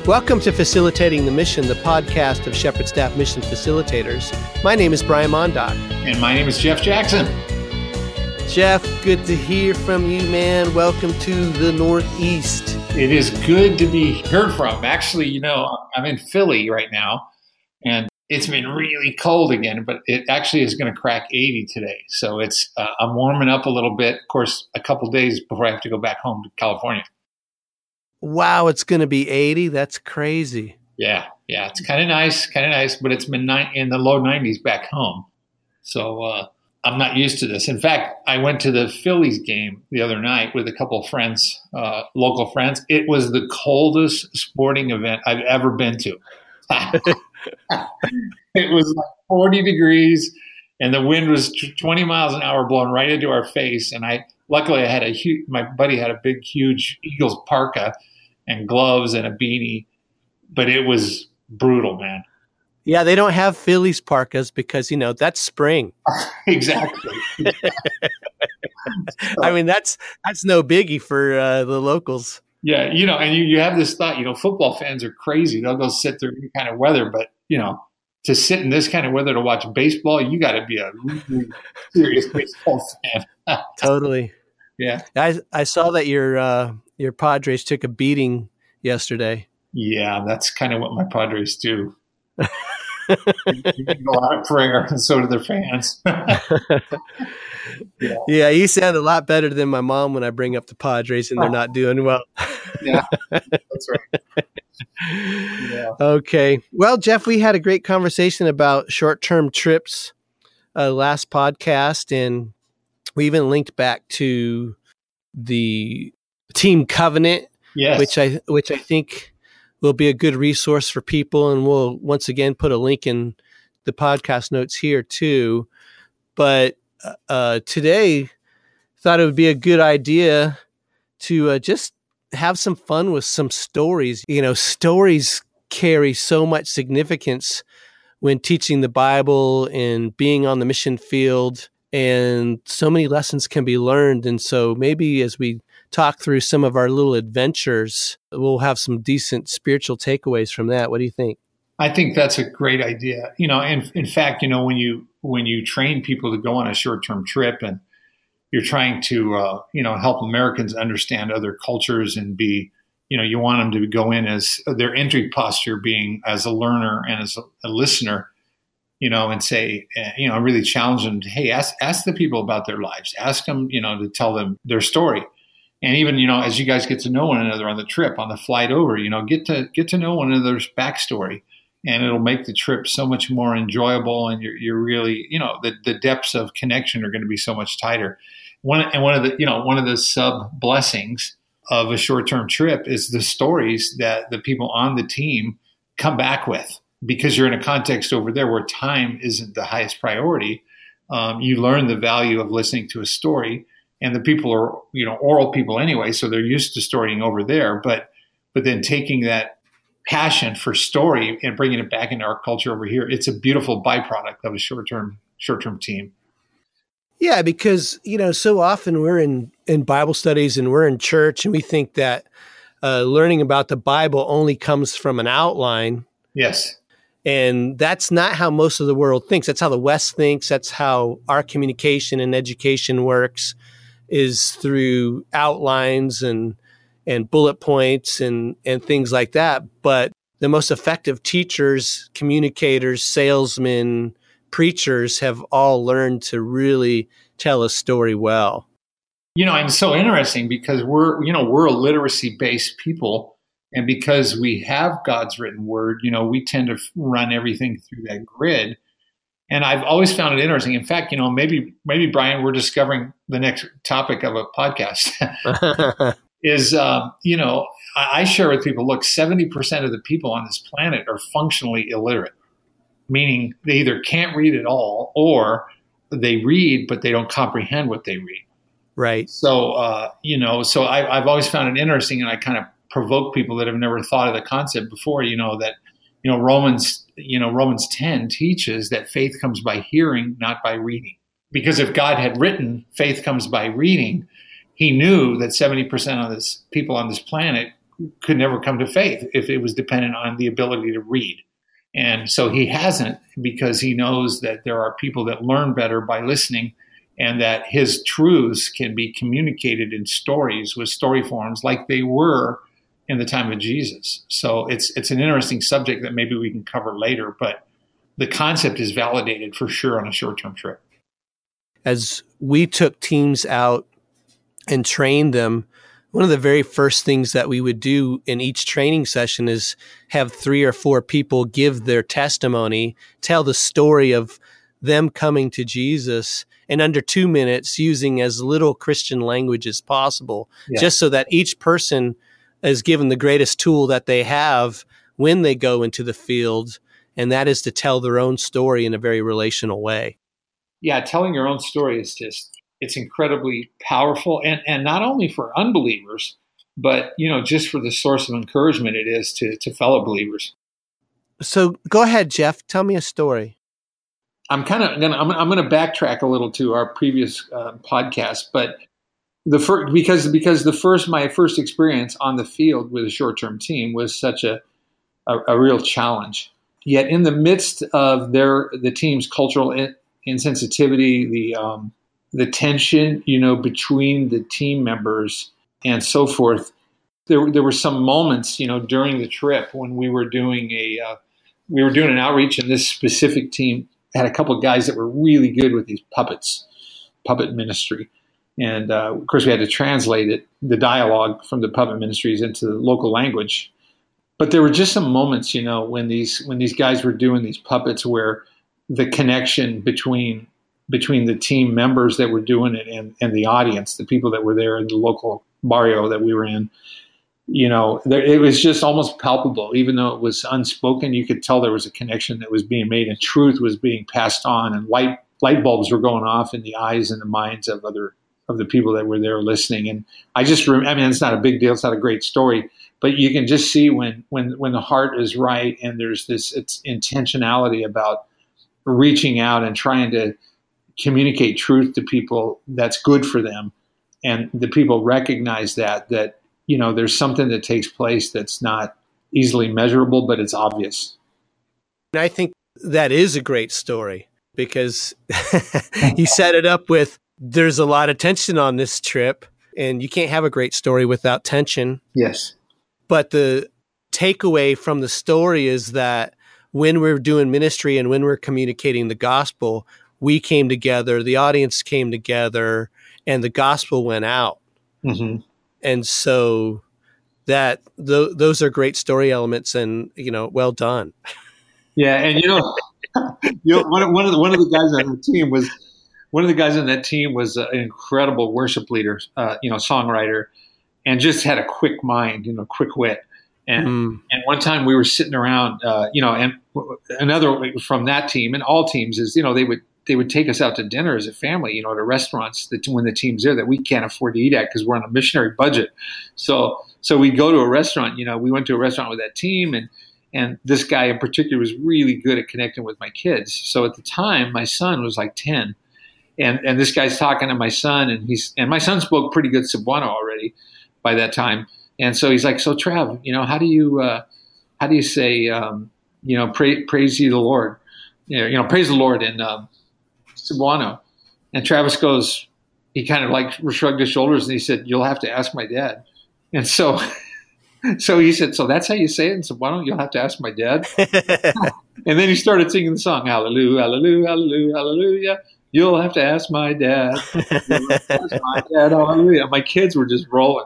Welcome to Facilitating the Mission, the podcast of Shepherd Staff Mission Facilitators. My name is Brian Mondock. And my name is Jeff Jackson. Jeff, good to hear from you, man. Welcome to the Northeast. It is good to be heard from. Actually, I'm in Philly right now, and it's been really cold again, but it actually is going to crack 80 today. So I'm warming up a little bit, of course, a couple days before I have to go back home to California. Wow, it's going to be 80? That's crazy. Yeah, it's kind of nice, but it's been in the low 90s back home. So I'm not used to this. In fact, I went to the Phillies game the other night with a couple of friends, local friends. It was the coldest sporting event I've ever been to. It was like 40 degrees, and the wind was 20 miles an hour blowing right into our face. And luckily I had my buddy had a big, huge Eagles parka and gloves and a beanie, but it was brutal, man. Yeah, they don't have Phillies parkas because, that's spring. Exactly. I mean, that's no biggie for the locals. Yeah, and you have this thought, football fans are crazy. They'll go sit through any kind of weather, but, to sit in this kind of weather to watch baseball, you got to be a really serious baseball fan. Totally. Yeah. I saw that your Padres took a beating yesterday. Yeah, that's kind of what my Padres do. They need a lot of prayer, and so do their fans. Yeah, you sound a lot better than my mom when I bring up the Padres and they're not doing well. Yeah, that's right. Yeah. Okay. Well, Jeff, we had a great conversation about short-term trips last podcast, and we even linked back to the Team Covenant, yes, which I think will be a good resource for people, and we'll once again put a link in the podcast notes here too. But today, thought it would be a good idea to just have some fun with some stories. Stories carry so much significance when teaching the Bible and being on the mission field, and so many lessons can be learned. And so maybe as we talk through some of our little adventures, we'll have some decent spiritual takeaways from that. What do you think? I think that's a great idea. In fact, when you train people to go on a short-term trip and you're trying to, help Americans understand other cultures and be, you want them to go in as their entry posture being as a learner and as a listener, and say, really challenge them to, hey, ask the people about their lives. Ask them, to tell them their story. And even, as you guys get to know one another on the trip, on the flight over, get to know one another's backstory. And it'll make the trip so much more enjoyable, and you're really, the depths of connection are going to be so much tighter. One of the sub blessings of a short-term trip is the stories that the people on the team come back with, because you're in a context over there where time isn't the highest priority. You learn the value of listening to a story, and the people are, oral people anyway, so they're used to storying over there. But then taking that passion for story and bringing it back into our culture over here, it's a beautiful byproduct of a short-term team. Yeah, because, so often we're in Bible studies and we're in church and we think that learning about the Bible only comes from an outline. Yes. And that's not how most of the world thinks. That's how the West thinks. That's how our communication and education works, is through outlines and bullet points and things like that. But the most effective teachers, communicators, salesmen, preachers have all learned to really tell a story well. And it's so interesting because we're a literacy-based people. And because we have God's written word, we tend to run everything through that grid. And I've always found it interesting. In fact, maybe Brian, we're discovering the next topic of a podcast. Is, I share with people, look, 70% of the people on this planet are functionally illiterate, meaning they either can't read at all or they read, but they don't comprehend what they read. Right. So, I've always found it interesting, and I kind of provoke people that have never thought of the concept before, that, Romans 10 teaches that faith comes by hearing, not by reading. Because if God had written faith comes by reading, he knew that 70% of this people on this planet could never come to faith if it was dependent on the ability to read. And so he hasn't, because he knows that there are people that learn better by listening, and that his truths can be communicated in stories with story forms like they were in the time of Jesus. So it's an interesting subject that maybe we can cover later, but the concept is validated for sure on a short-term trip. As we took teams out and trained them, one of the very first things that we would do in each training session is have 3 or 4 people give their testimony, tell the story of them coming to Jesus in under 2 minutes, using as little Christian language as possible, just so that each person is given the greatest tool that they have when they go into the field, and that is to tell their own story in a very relational way. Yeah, telling your own story is it's incredibly powerful, and not only for unbelievers, but just for the source of encouragement it is to fellow believers. So go ahead, Jeff. Tell me a story. I'm gonna backtrack a little to our previous podcast, but my first experience on the field with a short-term team was such a real challenge. Yet in the midst of the team's cultural insensitivity, the tension, between the team members and so forth, there were some moments, during the trip when we were doing an outreach, and this specific team had a couple of guys that were really good with these puppet ministry. And of course, we had to translate the dialogue from the puppet ministries into the local language. But there were just some moments, when these guys were doing these puppets, where the connection between the team members that were doing it and the audience, the people that were there in the local barrio that we were in, it was just almost palpable. Even though it was unspoken, you could tell there was a connection that was being made, and truth was being passed on, and light bulbs were going off in the eyes and the minds of the people that were there listening. And it's not a big deal. It's not a great story, but you can just see when the heart is right, and there's it's intentionality about reaching out and trying to communicate truth to people that's good for them. And the people recognize that there's something that takes place that's not easily measurable, but it's obvious. And I think that is a great story, because you set it up with, there's a lot of tension on this trip, and you can't have a great story without tension. Yes. But the takeaway from the story is that when we're doing ministry and when we're communicating the gospel, we came together, the audience came together, and the gospel went out. Mm-hmm. And so those are great story elements, and well done. Yeah, and one of the guys on the team was an incredible worship leader, songwriter, and just had a quick mind, quick wit. And one time we were sitting around, and another from that team, and all teams is, they would take us out to dinner as a family, to restaurants when the team's there that we can't afford to eat at because we're on a missionary budget. So we'd go to a restaurant. We went to a restaurant with that team, and this guy in particular was really good at connecting with my kids. So at the time, my son was like 10, and this guy's talking to my son, and my son spoke pretty good Cebuano already by that time. And so he's like, "So Trav, how do you say, praise ye the Lord, praise the Lord in Cebuano?" And Travis goes, he kind of like shrugged his shoulders, and he said, "You'll have to ask my dad." And so he said, "So that's how you say it in Cebuano? You'll have to ask my dad." And then he started singing the song, "Hallelujah, hallelujah, hallelujah, hallelujah. You'll have to ask my dad. You'll have to ask my dad, hallelujah." My kids were just rolling.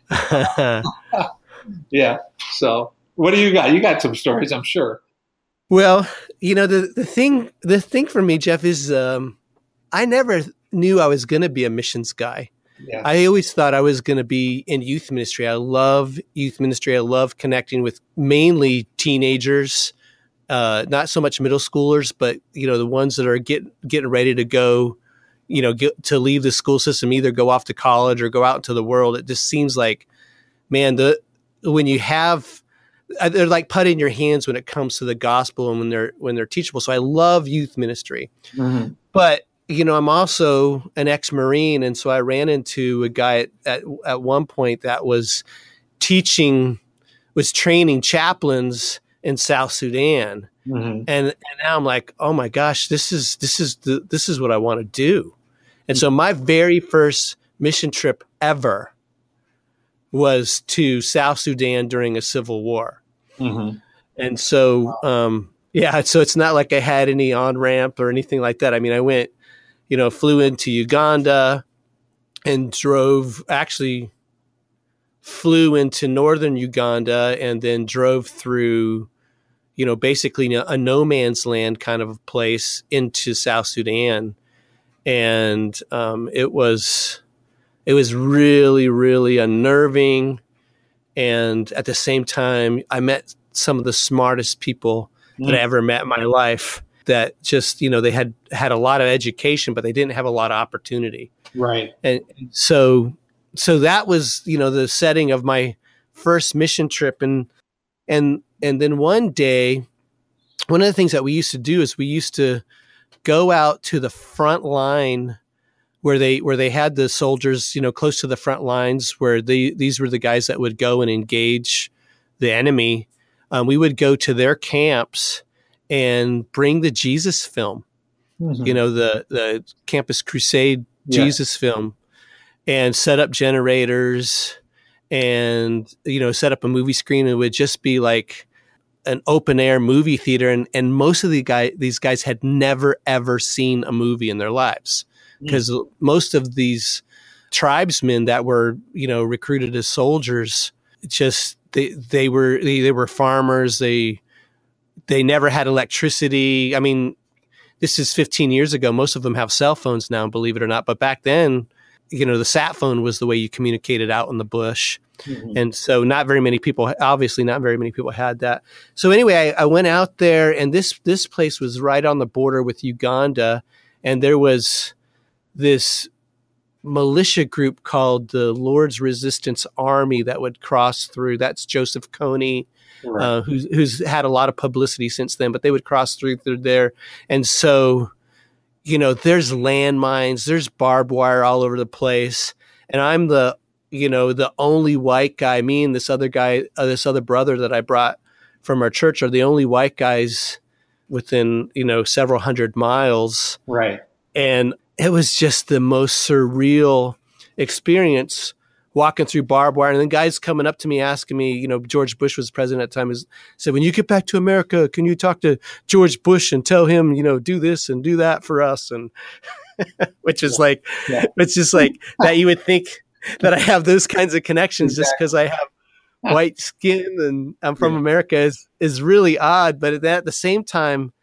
Yeah. So what do you got? You got some stories, I'm sure. Well, the thing for me, Jeff, is I never knew I was going to be a missions guy. Yeah. I always thought I was going to be in youth ministry. I love youth ministry. I love connecting with mainly teenagers, not so much middle schoolers, but the ones that are getting ready to go, to leave the school system, either go off to college or go out into the world. It just seems like, man, when you have, they're like putty in your hands when it comes to the gospel and when they're teachable. So I love youth ministry, mm-hmm. But I'm also an ex-Marine, and so I ran into a guy at one point that was was training chaplains in South Sudan. Mm-hmm. And now I'm like, oh my gosh, this is what I want to do. And so my very first mission trip ever was to South Sudan during a civil war. Mm-hmm. And so, so it's not like I had any on-ramp or anything like that. I mean, I went, flew into Uganda and flew into northern Uganda and then drove through, basically a no man's land kind of place into South Sudan. And it was really, really unnerving. And at the same time, I met some of the smartest people that I ever met in my life that just, they had a lot of education, but they didn't have a lot of opportunity. Right. And so that was, the setting of my first mission trip. And then one day, one of the things that we used to do is we used to go out to the front line where they had the soldiers, close to the front lines where these were the guys that would go and engage the enemy. We would go to their camps and bring the Jesus film, Mm-hmm. the Campus Crusade Jesus film, and set up generators and, set up a movie screen. It would just be like an open air movie theater. And most of these guys had never, ever seen a movie in their lives because most of these tribesmen that were, recruited as soldiers, just they were farmers. They never had electricity. I mean, this is 15 years ago. Most of them have cell phones now, believe it or not. But back then, the sat phone was the way you communicated out in the bush. Mm-hmm. And so not very many people had that. So anyway, I went out there, and this place was right on the border with Uganda. And there was this militia group called the Lord's Resistance Army that would cross through. That's Joseph Kony, right. Who's had a lot of publicity since then, but they would cross through there. And so, there's landmines, there's barbed wire all over the place. And I'm the only white guy. Me and this other brother that I brought from our church are the only white guys within, several hundred miles. Right. And it was just the most surreal experience walking through barbed wire. And then guys coming up to me asking me, George Bush was president at the time, said, when you get back to America, can you talk to George Bush and tell him, do this and do that for us? And which is it's just like that you would think that I have those kinds of connections just because I have white skin and I'm from America is really odd. But at the same time,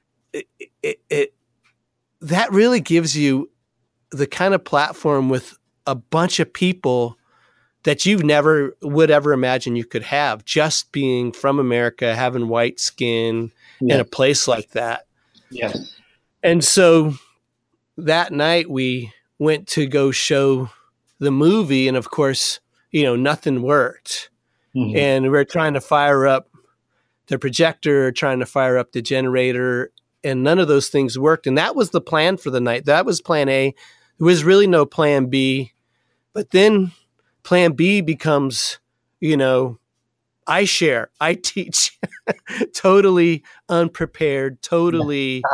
it that really gives you the kind of platform with a bunch of people that you never would ever imagine you could have, just being from America, having white skin in a place like that. Yes. And so that night we went to go show the movie, and of course, nothing worked. Mm-hmm. And we're trying to fire up the projector, trying to fire up the generator, and none of those things worked. And that was the plan for the night. That was plan A. There was really no plan B. But then plan B becomes, I share, I teach, totally unprepared, totally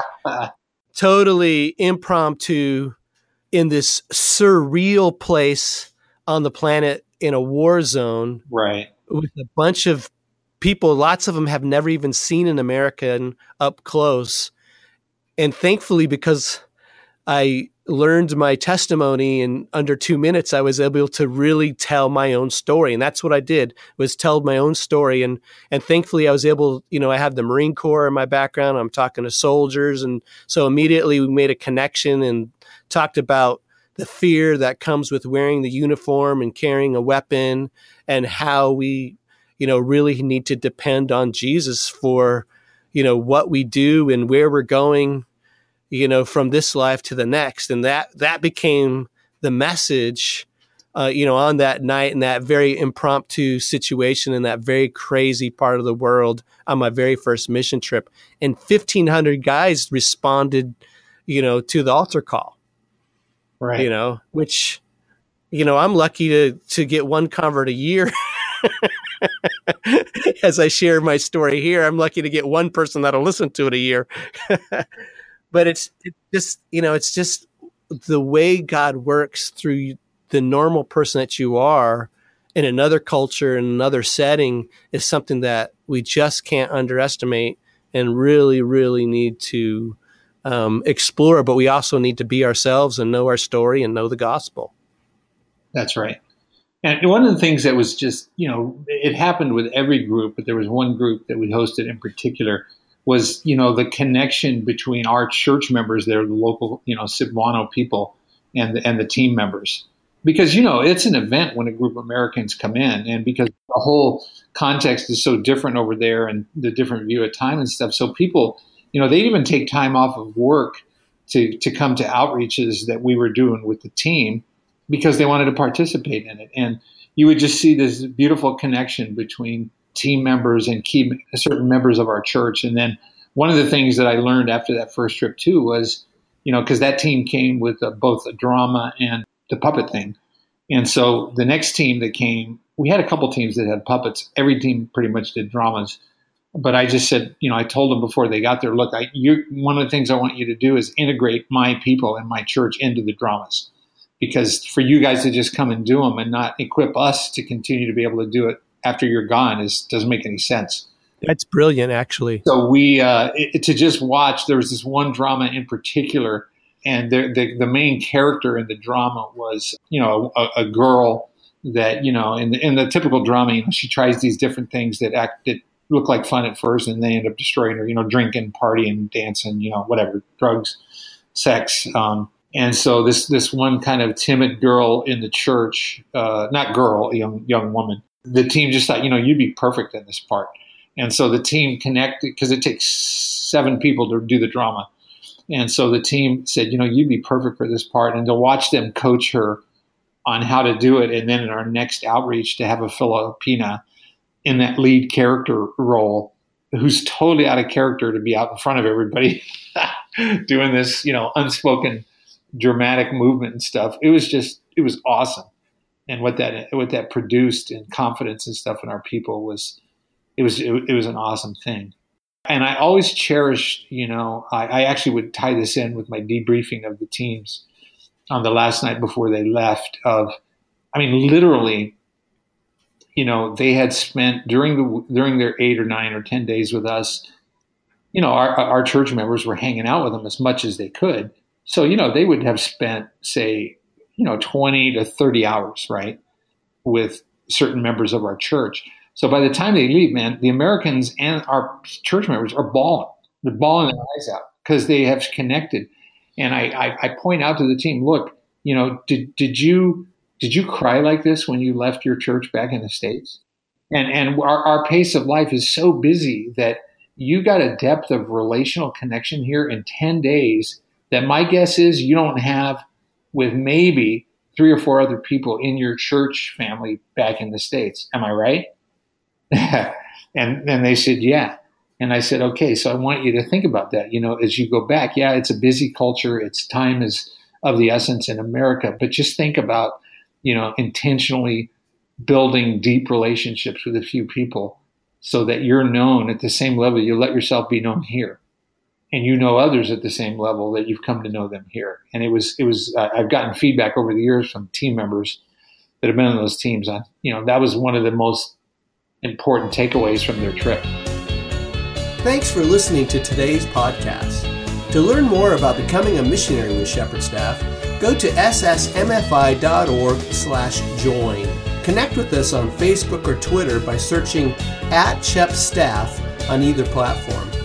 impromptu in this surreal place on the planet in a war zone. Right. With a bunch of people, lots of them have never even seen an American up close. And thankfully, because I learned my testimony in under 2 minutes, I was able to really tell my own story. And that's what I did, was tell my own story. And thankfully I was able, I have the Marine Corps in my background. I'm talking to soldiers. And so immediately we made a connection and talked about the fear that comes with wearing the uniform and carrying a weapon, and how we, really need to depend on Jesus for, what we do and where we're going, from this life to the next. And that became the message, on that night, in that very impromptu situation, in that very crazy part of the world on my very first mission trip. And 1,500 guys responded, to the altar call. Right. Which, I'm lucky to get one convert a year. As I share my story here, I'm lucky to get one person that'll listen to it a year. But it's just the way God works through the normal person that you are in another culture, in another setting, is something that we just can't underestimate and really, really need to explore. But we also need to be ourselves and know our story and know the gospel. That's right. And one of the things that was just, it happened with every group, but there was one group that we hosted in particular was, the connection between our church members there, the local, Cebuano people and the team members. Because, it's an event when a group of Americans come in, and because the whole context is so different over there and the different view of time and stuff. So people, they even take time off of work to come to outreaches that we were doing with the team, because they wanted to participate in it. And you would just see this beautiful connection between team members and certain members of our church. And then one of the things that I learned after that first trip too was, because that team came with both a drama and the puppet thing. And so the next team that came, we had a couple teams that had puppets. Every team pretty much did dramas. But I just said, I told them before they got there, look, one of the things I want you to do is integrate my people and my church into the dramas. Because for you guys to just come and do them and not equip us to continue to be able to do it after you're gone doesn't make any sense. That's brilliant, actually. So we to just watch. There was this one drama in particular, and the main character in the drama was a girl that in the typical drama, she tries these different things that look like fun at first, and they end up destroying her. Drinking, partying, dancing, whatever, drugs, sex. And so this one kind of timid girl in the church, not girl, a young woman, the team just thought, you'd be perfect in this part. And so the team connected, because it takes 7 people to do the drama. And so the team said, you'd be perfect for this part. And to watch them coach her on how to do it. And then in our next outreach to have a Filipina in that lead character role, who's totally out of character to be out in front of everybody doing this, unspoken dramatic movement and stuff. It was awesome. And what that produced in confidence and stuff in our people was an awesome thing. And I always cherished, I actually would tie this in with my debriefing of the teams on the last night before they left literally, they had spent during their 8 or 9 or 10 days with us, our church members were hanging out with them as much as they could. So, they would have spent, say, 20 to 30 hours, right, with certain members of our church. So by the time they leave, man, the Americans and our church members are bawling. They're bawling their eyes out because they have connected. And I point out to the team, look, did you cry like this when you left your church back in the States? And our pace of life is so busy that you got a depth of relational connection here in 10 days that my guess is you don't have with maybe 3 or 4 other people in your church family back in the States. Am I right? And they said, yeah. And I said, okay, so I want you to think about that. As you go back, yeah, it's a busy culture. It's time is of the essence in America. But just think about, intentionally building deep relationships with a few people so that you're known at the same level. You let yourself be known here. And others at the same level that you've come to know them here. And it was. I've gotten feedback over the years from team members that have been on those teams. That was one of the most important takeaways from their trip. Thanks for listening to today's podcast. To learn more about becoming a missionary with Shepherd Staff, go to ssmfi.org/join. Connect with us on Facebook or Twitter by searching @ShepStaff on either platform.